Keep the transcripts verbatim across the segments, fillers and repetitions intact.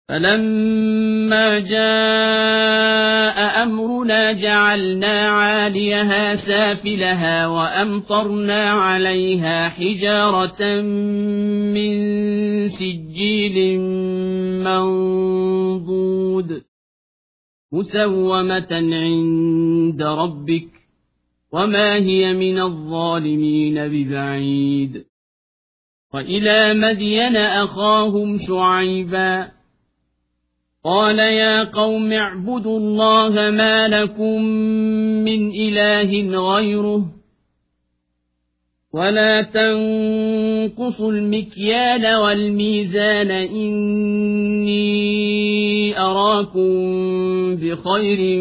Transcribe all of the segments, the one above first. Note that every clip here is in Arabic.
فلما جاء أمرنا جعلنا عاليها سافلها وأمطرنا عليها حجارة من سجيل منضود مسومة عند ربك وما هي من الظالمين ببعيد. وإلى مدين أخاهم شعيبا قال يا قوم اعبدوا الله ما لكم من إله غيره ولا تنقصوا المكيال والميزان إني أراكم بخير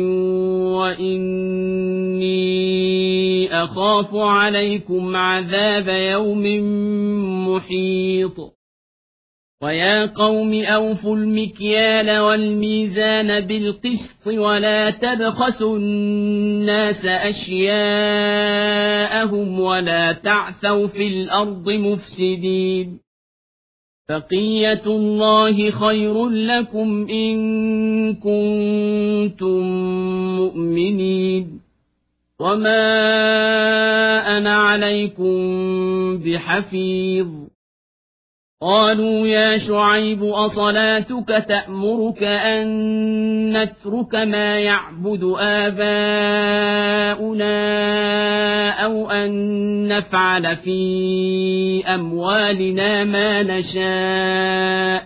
وإني أخاف عليكم عذاب يوم محيط. ويا قوم أوفوا المكيال والميزان بالقسط ولا تبخسوا الناس أشياءهم ولا تعثوا في الأرض مفسدين. بقية الله خير لكم إن كنتم مؤمنين وما أنا عليكم بحفيظ. قالوا يا شعيب أصلاتك تأمرك أن نترك ما يعبد آباؤنا أو أن نفعل في أموالنا ما نشاء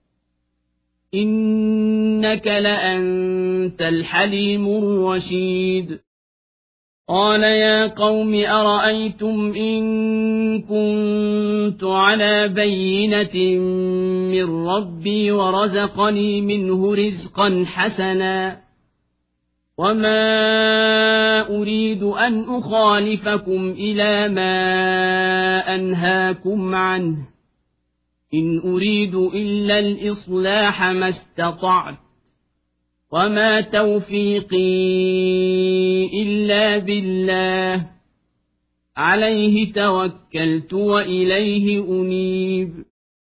إنك لأنت الحليم الرشيد. قال يا قوم أرأيتم إن كنت على بينة من ربي ورزقني منه رزقا حسنا وما أريد أن أخالفكم إلى ما أنهاكم عنه إن أريد إلا الإصلاح ما استطعت وما توفيقي إلا بالله عليه توكلت وإليه أنيب.